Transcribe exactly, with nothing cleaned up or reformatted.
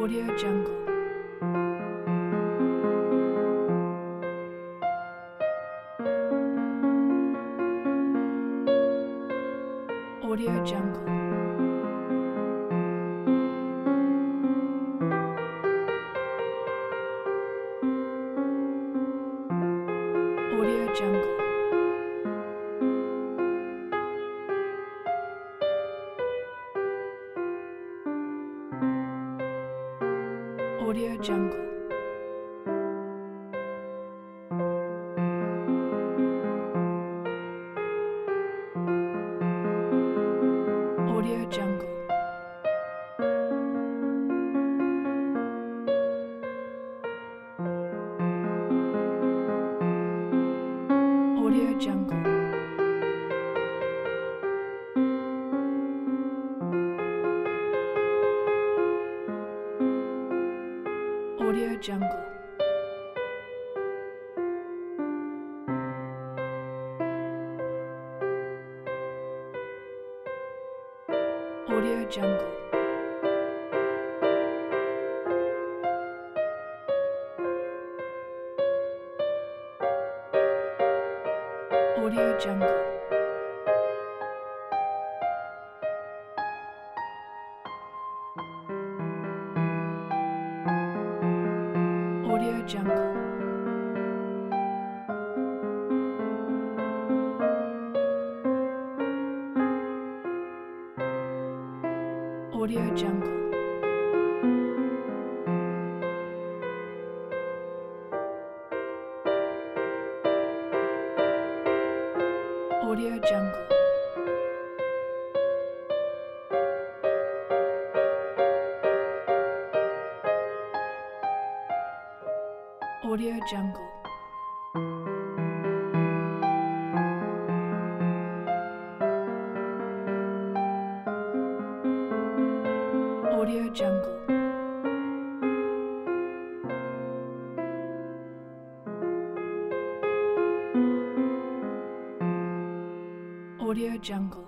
Audio Jungle. Audio Jungle. Audio Jungle. Audio Jungle. Audio Jungle. Audio Jungle. Audio Jungle. Audio Jungle. Audio Jungle. Audio Jungle. Audio Jungle. Audio Jungle. Audio Jungle. Audio Jungle. Audio Jungle.